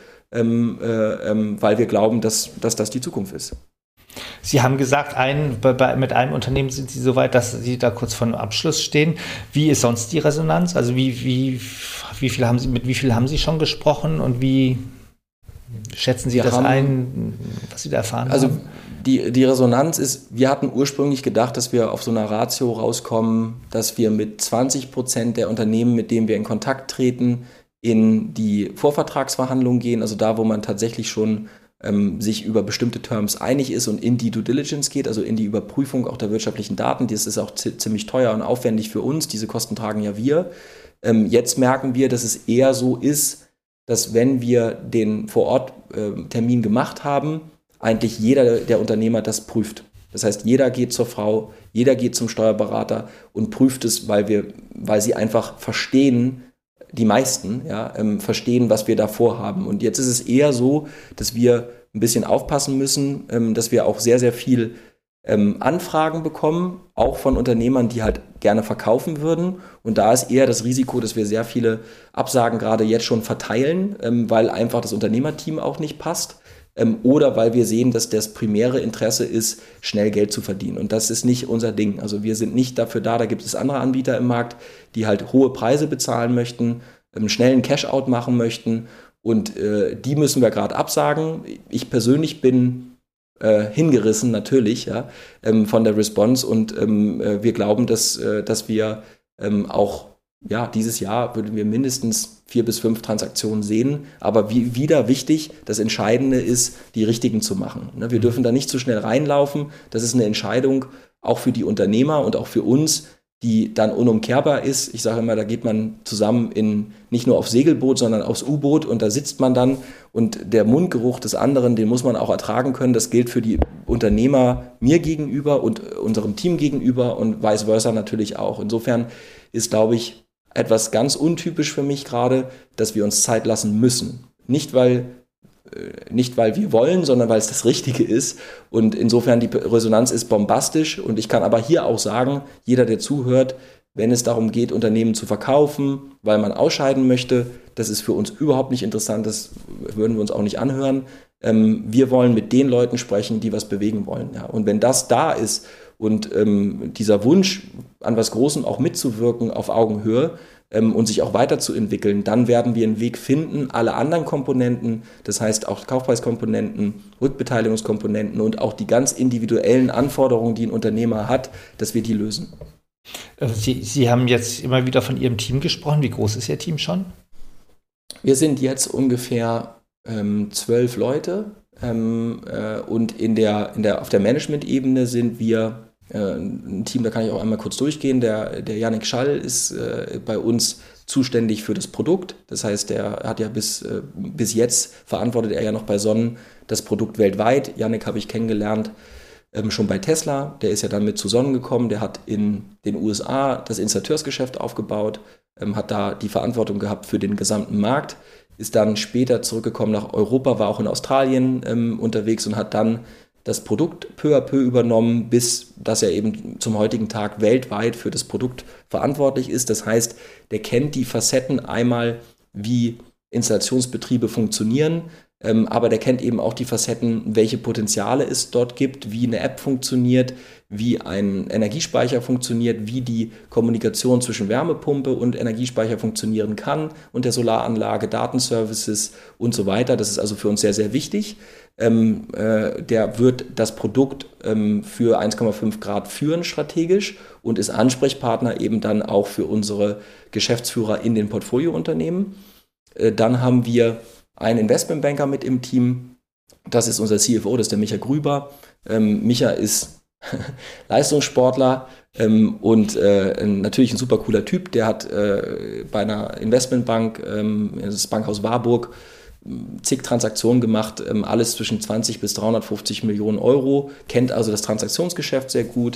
weil wir glauben, dass das die Zukunft ist. Sie haben gesagt, mit einem Unternehmen sind Sie so weit, dass Sie da kurz vor dem Abschluss stehen. Wie ist sonst die Resonanz? Also mit wie viel haben Sie schon gesprochen und wie schätzen Sie das ein, was Sie da erfahren haben? Also die Resonanz ist, wir hatten ursprünglich gedacht, dass wir auf so einer Ratio rauskommen, dass wir mit 20% der Unternehmen, mit denen wir in Kontakt treten, in die Vorvertragsverhandlungen gehen, also da, wo man tatsächlich schon sich über bestimmte Terms einig ist und in die Due Diligence geht, also in die Überprüfung auch der wirtschaftlichen Daten. Das ist auch ziemlich teuer und aufwendig für uns, diese Kosten tragen ja wir. Jetzt merken wir, dass es eher so ist, dass wenn wir den Vor-Ort-Termin gemacht haben, eigentlich jeder der Unternehmer das prüft. Das heißt, jeder geht zur Frau, jeder geht zum Steuerberater und prüft es, weil sie einfach verstehen, die meisten verstehen, was wir da vorhaben. Und jetzt ist es eher so, dass wir ein bisschen aufpassen müssen, dass wir auch sehr, sehr viel Anfragen bekommen, auch von Unternehmern, die halt gerne verkaufen würden. Und da ist eher das Risiko, dass wir sehr viele Absagen gerade jetzt schon verteilen, weil einfach das Unternehmerteam auch nicht passt. Oder weil wir sehen, dass das primäre Interesse ist, schnell Geld zu verdienen. Und das ist nicht unser Ding. Also wir sind nicht dafür da gibt es andere Anbieter im Markt, die halt hohe Preise bezahlen möchten, schnellen Cash-out machen möchten. Und die müssen wir gerade absagen. Ich persönlich bin hingerissen natürlich von der Response. Und wir glauben, dass wir auch dieses Jahr würden wir mindestens 4 bis 5 Transaktionen sehen. Aber wieder wichtig, das Entscheidende ist, die richtigen zu machen. Wir dürfen da nicht zu schnell reinlaufen. Das ist eine Entscheidung auch für die Unternehmer und auch für uns. die dann unumkehrbar ist. Ich sage immer, da geht man zusammen nicht nur aufs Segelboot, sondern aufs U-Boot und da sitzt man dann und der Mundgeruch des anderen, den muss man auch ertragen können. Das gilt für die Unternehmer mir gegenüber und unserem Team gegenüber und vice versa natürlich auch. Insofern ist, glaube ich, etwas ganz untypisch für mich gerade, dass wir uns Zeit lassen müssen. Nicht weil wir wollen, sondern weil es das Richtige ist. Und insofern die Resonanz ist bombastisch. Und ich kann aber hier auch sagen, jeder, der zuhört, wenn es darum geht, Unternehmen zu verkaufen, weil man ausscheiden möchte, das ist für uns überhaupt nicht interessant. Das würden wir uns auch nicht anhören. Wir wollen mit den Leuten sprechen, die was bewegen wollen. Ja. Und wenn das da ist und dieser Wunsch, an was Großem auch mitzuwirken auf Augenhöhe, und sich auch weiterzuentwickeln, dann werden wir einen Weg finden, alle anderen Komponenten, das heißt auch Kaufpreiskomponenten, Rückbeteiligungskomponenten und auch die ganz individuellen Anforderungen, die ein Unternehmer hat, dass wir die lösen. Sie haben jetzt immer wieder von Ihrem Team gesprochen. Wie groß ist Ihr Team schon? Wir sind jetzt ungefähr 12 Leute und auf der Management-Ebene sind wir ein Team, da kann ich auch einmal kurz durchgehen. Der Yannick Schall ist bei uns zuständig für das Produkt. Das heißt, der hat ja bis jetzt verantwortet er ja noch bei Sonnen das Produkt weltweit. Yannick habe ich kennengelernt schon bei Tesla. Der ist ja dann mit zu Sonnen gekommen. Der hat in den USA das Installateursgeschäft aufgebaut, hat da die Verantwortung gehabt für den gesamten Markt, ist dann später zurückgekommen nach Europa, war auch in Australien unterwegs und hat dann das Produkt peu à peu übernommen, bis dass er eben zum heutigen Tag weltweit für das Produkt verantwortlich ist. Das heißt, der kennt die Facetten einmal, wie Installationsbetriebe funktionieren, aber der kennt eben auch die Facetten, welche Potenziale es dort gibt, wie eine App funktioniert, wie ein Energiespeicher funktioniert, wie die Kommunikation zwischen Wärmepumpe und Energiespeicher funktionieren kann und der Solaranlage, Datenservices und so weiter. Das ist also für uns sehr, sehr wichtig. Der wird das Produkt für 1,5 Grad führen strategisch und ist Ansprechpartner eben dann auch für unsere Geschäftsführer in den Portfoliounternehmen. Dann haben wir einen Investmentbanker mit im Team. Das ist unser CFO, das ist der Micha Grüber. Micha ist Leistungssportler und natürlich ein super cooler Typ. Der hat bei einer Investmentbank, das Bankhaus Warburg, zig Transaktionen gemacht, alles zwischen 20 bis 350 Millionen Euro, kennt also das Transaktionsgeschäft sehr gut.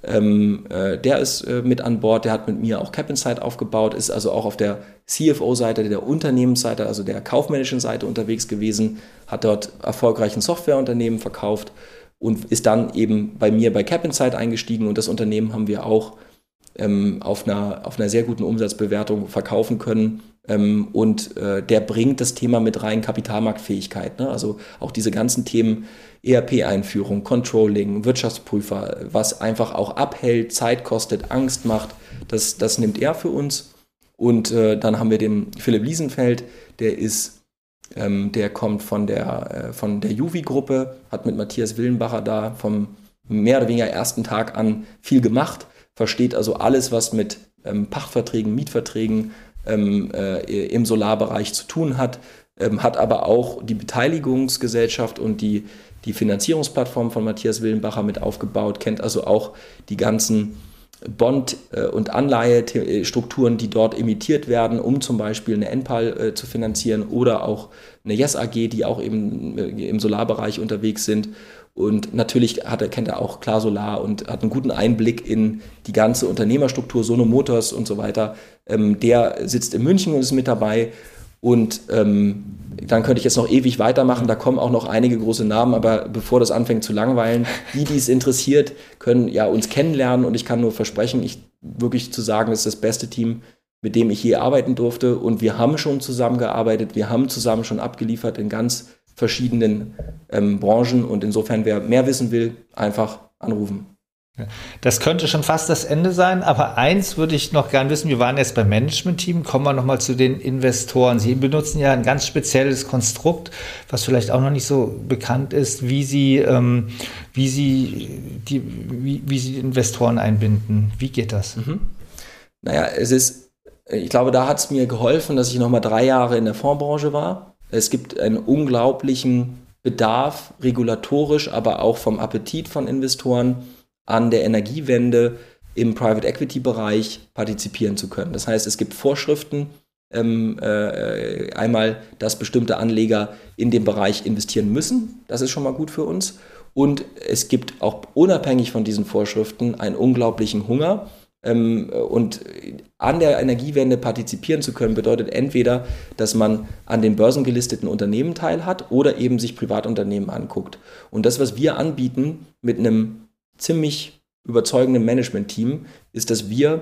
Der ist mit an Bord, der hat mit mir auch Cap Insight aufgebaut, ist also auch auf der CFO-Seite, der Unternehmensseite, also der kaufmännischen Seite unterwegs gewesen, hat dort erfolgreich ein Softwareunternehmen verkauft und ist dann eben bei mir bei Cap Insight eingestiegen und das Unternehmen haben wir auch auf einer sehr guten Umsatzbewertung verkaufen können. Und der bringt das Thema mit rein, Kapitalmarktfähigkeit. Ne? Also auch diese ganzen Themen ERP-Einführung, Controlling, Wirtschaftsprüfer, was einfach auch abhält, Zeit kostet, Angst macht, das nimmt er für uns. Und dann haben wir den Philipp Liesenfeld, der kommt von der Juvi-Gruppe, hat mit Matthias Willenbacher da vom mehr oder weniger ersten Tag an viel gemacht, versteht also alles, was mit Pachtverträgen, Mietverträgen im Solarbereich zu tun hat, hat aber auch die Beteiligungsgesellschaft und die Finanzierungsplattform von Matthias Willenbacher mit aufgebaut, kennt also auch die ganzen Bond- und Anleihestrukturen, die dort emittiert werden, um zum Beispiel eine Enpal zu finanzieren oder auch eine Yes AG, die auch eben im Solarbereich unterwegs sind. Und natürlich kennt er auch Klar Solar und hat einen guten Einblick in die ganze Unternehmerstruktur, Sono Motors und so weiter. Der sitzt in München und ist mit dabei. Und dann könnte ich jetzt noch ewig weitermachen, da kommen auch noch einige große Namen, aber bevor das anfängt zu langweilen, die es interessiert, können ja uns kennenlernen und ich kann nur versprechen, wirklich zu sagen, es ist das beste Team, mit dem ich je arbeiten durfte und wir haben schon zusammengearbeitet, wir haben zusammen schon abgeliefert in ganz verschiedenen Branchen und insofern, wer mehr wissen will, einfach anrufen. Das könnte schon fast das Ende sein, aber eins würde ich noch gern wissen, wir waren jetzt beim Management-Team, kommen wir nochmal zu den Investoren. Sie benutzen ja ein ganz spezielles Konstrukt, was vielleicht auch noch nicht so bekannt ist, wie Sie Investoren einbinden. Wie geht das? Naja, ich glaube, da hat es mir geholfen, dass ich nochmal 3 Jahre in der Fondsbranche war. Es gibt einen unglaublichen Bedarf, regulatorisch, aber auch vom Appetit von Investoren, an der Energiewende im Private Equity Bereich partizipieren zu können. Das heißt, es gibt Vorschriften, einmal, dass bestimmte Anleger in dem Bereich investieren müssen. Das ist schon mal gut für uns. Und es gibt auch unabhängig von diesen Vorschriften einen unglaublichen Hunger. Und an der Energiewende partizipieren zu können, bedeutet entweder, dass man an den börsengelisteten Unternehmen teilhat oder eben sich Privatunternehmen anguckt. Und das, was wir anbieten mit einem ziemlich überzeugenden Management-Team, ist, dass wir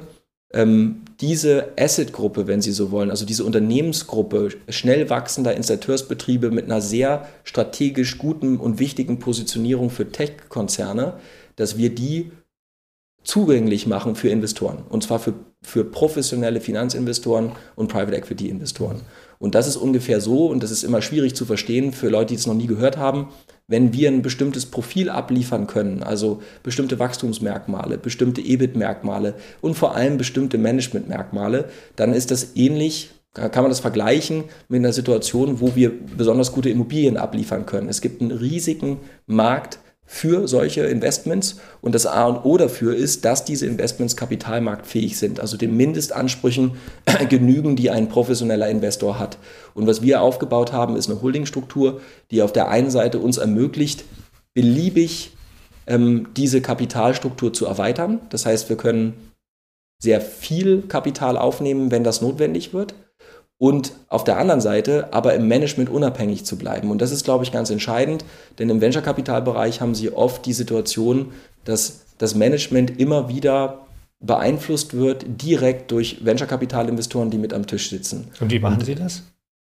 diese Asset-Gruppe, wenn Sie so wollen, also diese Unternehmensgruppe schnell wachsender Installateursbetriebe mit einer sehr strategisch guten und wichtigen Positionierung für Tech-Konzerne, dass wir die zugänglich machen für Investoren. Und zwar für professionelle Finanzinvestoren und Private Equity Investoren. Und das ist ungefähr so, und das ist immer schwierig zu verstehen für Leute, die es noch nie gehört haben, wenn wir ein bestimmtes Profil abliefern können, also bestimmte Wachstumsmerkmale, bestimmte EBIT-Merkmale und vor allem bestimmte Management-Merkmale, dann ist das ähnlich, kann man das vergleichen mit einer Situation, wo wir besonders gute Immobilien abliefern können. Es gibt einen riesigen Markt für solche Investments und das A und O dafür ist, dass diese Investments kapitalmarktfähig sind, also den Mindestansprüchen genügen, die ein professioneller Investor hat. Und was wir aufgebaut haben, ist eine Holdingstruktur, die auf der einen Seite uns ermöglicht, beliebig diese Kapitalstruktur zu erweitern. Das heißt, wir können sehr viel Kapital aufnehmen, wenn das notwendig wird. Und auf der anderen Seite aber im Management unabhängig zu bleiben. Und das ist, glaube ich, ganz entscheidend, denn im Venture-Kapital-Bereich haben Sie oft die Situation, dass das Management immer wieder beeinflusst wird, direkt durch Venture-Kapital-Investoren, die mit am Tisch sitzen. Und wie machen Sie das?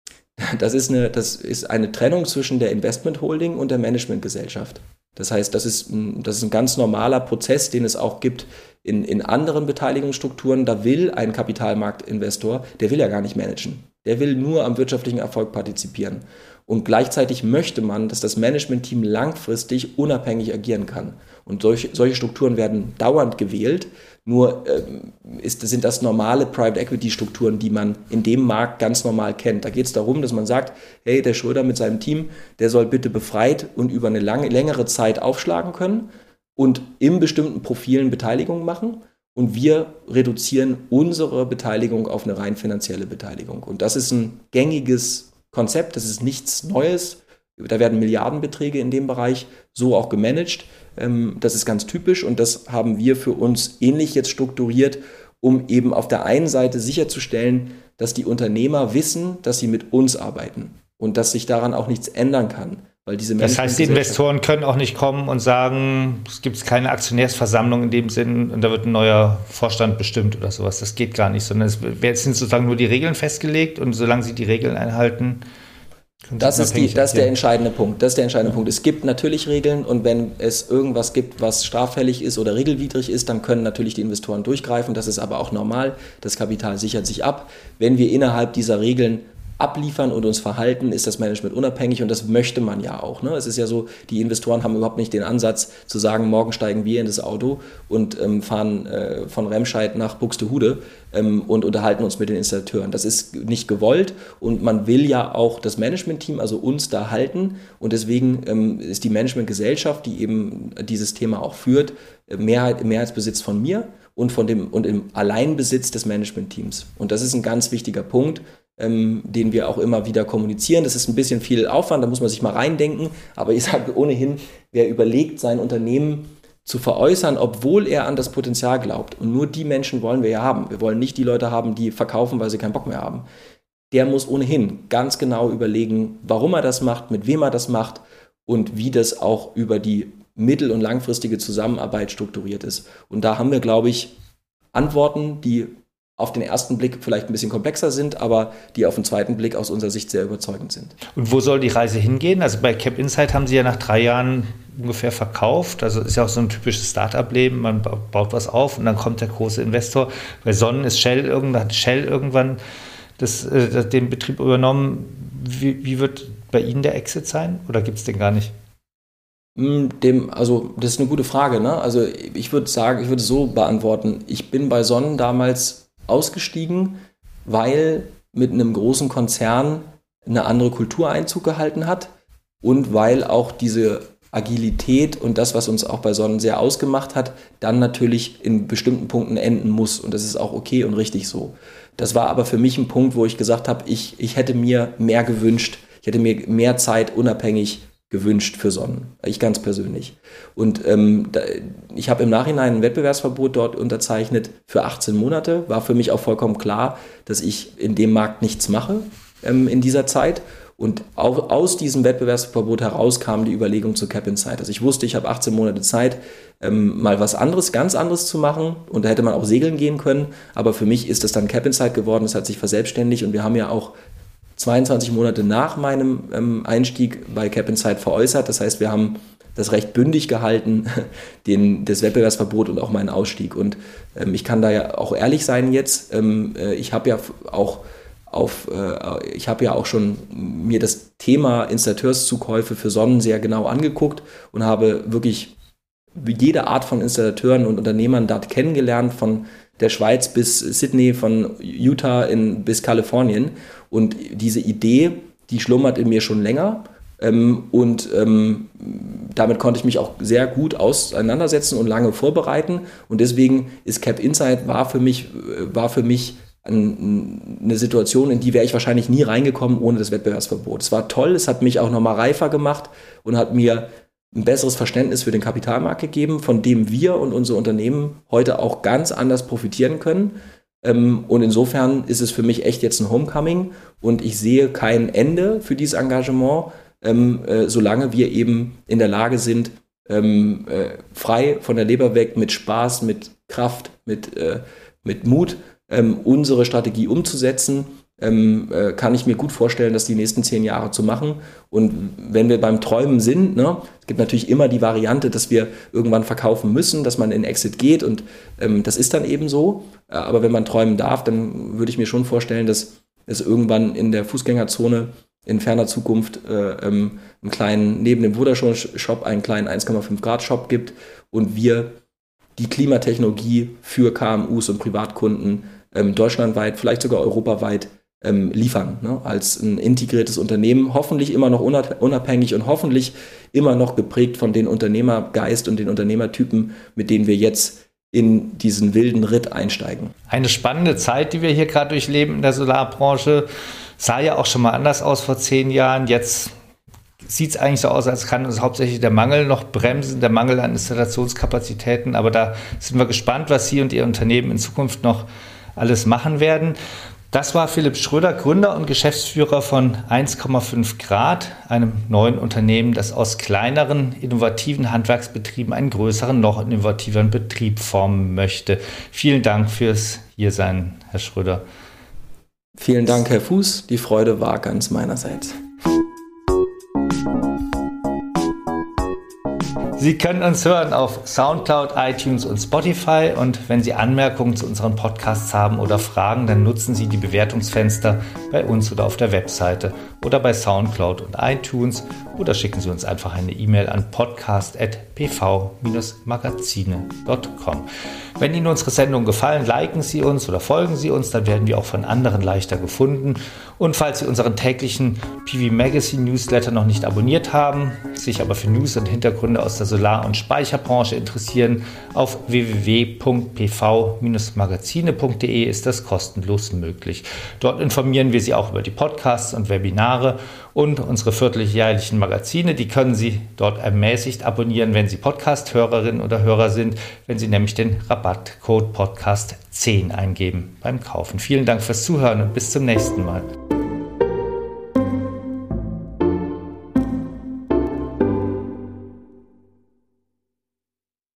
Das ist eine Trennung zwischen der Investment-Holding und der Managementgesellschaft. Das heißt, das ist ein ganz normaler Prozess, den es auch gibt in anderen Beteiligungsstrukturen. Da will ein Kapitalmarktinvestor, der will ja gar nicht managen. Der will nur am wirtschaftlichen Erfolg partizipieren. Und gleichzeitig möchte man, dass das Management-Team langfristig unabhängig agieren kann. Und solche Strukturen werden dauernd gewählt. Nur sind das normale Private Equity Strukturen, die man in dem Markt ganz normal kennt. Da geht es darum, dass man sagt, hey, der Schröder mit seinem Team, der soll bitte befreit und über eine längere Zeit aufschlagen können und in bestimmten Profilen Beteiligung machen. Und wir reduzieren unsere Beteiligung auf eine rein finanzielle Beteiligung. Und das ist ein gängiges Konzept, das ist nichts Neues. Da werden Milliardenbeträge in dem Bereich so auch gemanagt. Das ist ganz typisch und das haben wir für uns ähnlich jetzt strukturiert, um eben auf der einen Seite sicherzustellen, dass die Unternehmer wissen, dass sie mit uns arbeiten und dass sich daran auch nichts ändern kann. Weil diese das heißt, die Investoren können auch nicht kommen und sagen, es gibt keine Aktionärsversammlung in dem Sinn und da wird ein neuer Vorstand bestimmt oder sowas. Das geht gar nicht, sondern es sind sozusagen nur die Regeln festgelegt und solange sie die Regeln einhalten, das ist der entscheidende Punkt. Das ist der entscheidende Punkt. Es gibt natürlich Regeln und wenn es irgendwas gibt, was straffällig ist oder regelwidrig ist, dann können natürlich die Investoren durchgreifen. Das ist aber auch normal. Das Kapital sichert sich ab. Wenn wir innerhalb dieser Regeln abliefern und uns verhalten, ist das Management unabhängig und das möchte man ja auch. Ne? Es ist ja so, die Investoren haben überhaupt nicht den Ansatz zu sagen, morgen steigen wir in das Auto und fahren von Remscheid nach Buxtehude und unterhalten uns mit den Installateuren. Das ist nicht gewollt und man will ja auch das Managementteam, also uns da halten und deswegen ist die Managementgesellschaft, die eben dieses Thema auch führt, Mehrheitsbesitz von mir und im Alleinbesitz des Managementteams. Und das ist ein ganz wichtiger Punkt, den wir auch immer wieder kommunizieren. Das ist ein bisschen viel Aufwand, da muss man sich mal reindenken, aber ich sage ohnehin, wer überlegt, sein Unternehmen zu veräußern, obwohl er an das Potenzial glaubt, und nur die Menschen wollen wir ja haben, wir wollen nicht die Leute haben, die verkaufen, weil sie keinen Bock mehr haben, der muss ohnehin ganz genau überlegen, warum er das macht, mit wem er das macht und wie das auch über die mittel- und langfristige Zusammenarbeit strukturiert ist. Und da haben wir, glaube ich, Antworten, die auf den ersten Blick vielleicht ein bisschen komplexer sind, aber die auf den zweiten Blick aus unserer Sicht sehr überzeugend sind. Und wo soll die Reise hingehen? Also bei Cap Insight haben Sie ja nach 3 Jahren ungefähr verkauft. Also ist ja auch so ein typisches Start-up-Leben. Man baut was auf und dann kommt der große Investor. Bei Sonnen ist hat Shell irgendwann den Betrieb übernommen. Wie wird bei Ihnen der Exit sein? Oder gibt es den gar nicht? Also das ist eine gute Frage. Ne? Also ich würde es so beantworten. Ich bin bei Sonnen damals ausgestiegen, weil mit einem großen Konzern eine andere Kultur Einzug gehalten hat und weil auch diese Agilität und das, was uns auch bei Sonnen sehr ausgemacht hat, dann natürlich in bestimmten Punkten enden muss. Und das ist auch okay und richtig so. Das war aber für mich ein Punkt, wo ich gesagt habe, ich hätte mir mehr gewünscht, ich hätte mir mehr Zeit unabhängig gewünscht für Sonnen, ich ganz persönlich. Und ich habe im Nachhinein ein Wettbewerbsverbot dort unterzeichnet für 18 Monate. War für mich auch vollkommen klar, dass ich in dem Markt nichts mache in dieser Zeit. Und auch aus diesem Wettbewerbsverbot heraus kam die Überlegung zu Cap Insight. Also ich wusste, ich habe 18 Monate Zeit, mal was anderes, ganz anderes zu machen. Und da hätte man auch segeln gehen können. Aber für mich ist das dann Cap Insight geworden. Das hat sich verselbstständigt. Und wir haben ja auch 22 Monate nach meinem Einstieg bei Cap Insight veräußert. Das heißt, wir haben das recht bündig gehalten, das Wettbewerbsverbot und auch meinen Ausstieg. Und ich kann da ja auch ehrlich sein jetzt. Ich habe ja auch schon mir das Thema Installateurszukäufe für Sonnen sehr genau angeguckt und habe wirklich jede Art von Installateuren und Unternehmern dort kennengelernt, von der Schweiz bis Sydney, von Utah bis Kalifornien. Und diese Idee, die schlummert in mir schon länger. Damit konnte ich mich auch sehr gut auseinandersetzen und lange vorbereiten. Und deswegen ist Cap Insight war für mich eine Situation, in die wäre ich wahrscheinlich nie reingekommen ohne das Wettbewerbsverbot. Es war toll, es hat mich auch nochmal reifer gemacht und hat mir ein besseres Verständnis für den Kapitalmarkt gegeben, von dem wir und unsere Unternehmen heute auch ganz anders profitieren können. Und insofern ist es für mich echt jetzt ein Homecoming und ich sehe kein Ende für dieses Engagement, solange wir eben in der Lage sind, frei von der Leber weg, mit Spaß, mit Kraft, mit Mut, unsere Strategie umzusetzen, kann ich mir gut vorstellen, das die nächsten 10 Jahre zu machen. Und wenn wir beim Träumen sind, ne, es gibt natürlich immer die Variante, dass wir irgendwann verkaufen müssen, dass man in Exit geht und das ist dann eben so. Aber wenn man träumen darf, dann würde ich mir schon vorstellen, dass es irgendwann in der Fußgängerzone in ferner Zukunft einen kleinen, neben dem Vodafone-Shop einen kleinen 1,5 Grad Shop gibt und wir die Klimatechnologie für KMUs und Privatkunden deutschlandweit, vielleicht sogar europaweit liefern, ne? Als ein integriertes Unternehmen, hoffentlich immer noch unabhängig und hoffentlich immer noch geprägt von den Unternehmergeist und den Unternehmertypen, mit denen wir jetzt in diesen wilden Ritt einsteigen. Eine spannende Zeit, die wir hier gerade durchleben in der Solarbranche, sah ja auch schon mal anders aus vor 10 Jahren. Jetzt sieht es eigentlich so aus, als kann uns hauptsächlich der Mangel noch bremsen, der Mangel an Installationskapazitäten. Aber da sind wir gespannt, was Sie und Ihr Unternehmen in Zukunft noch alles machen werden. Das war Philipp Schröder, Gründer und Geschäftsführer von 1,5 Grad, einem neuen Unternehmen, das aus kleineren, innovativen Handwerksbetrieben einen größeren, noch innovativeren Betrieb formen möchte. Vielen Dank fürs Hiersein, Herr Schröder. Vielen Dank, Herr Fuß. Die Freude war ganz meinerseits. Sie können uns hören auf Soundcloud, iTunes und Spotify und wenn Sie Anmerkungen zu unseren Podcasts haben oder Fragen, dann nutzen Sie die Bewertungsfenster bei uns oder auf der Webseite oder bei Soundcloud und iTunes oder schicken Sie uns einfach eine E-Mail an podcast@pv-magazine.com. Wenn Ihnen unsere Sendungen gefallen, liken Sie uns oder folgen Sie uns, dann werden wir auch von anderen leichter gefunden. Und falls Sie unseren täglichen PV Magazine Newsletter noch nicht abonniert haben, sich aber für News und Hintergründe aus der Solar- und Speicherbranche interessieren, auf www.pv-magazine.de ist das kostenlos möglich. Dort informieren wir Sie auch über die Podcasts und Webinare und unsere vierteljährlichen Magazine. Die können Sie dort ermäßigt abonnieren, wenn Sie Podcast-Hörerinnen oder Hörer sind, wenn Sie nämlich den Rabattcode Podcast10 eingeben beim Kaufen. Vielen Dank fürs Zuhören und bis zum nächsten Mal.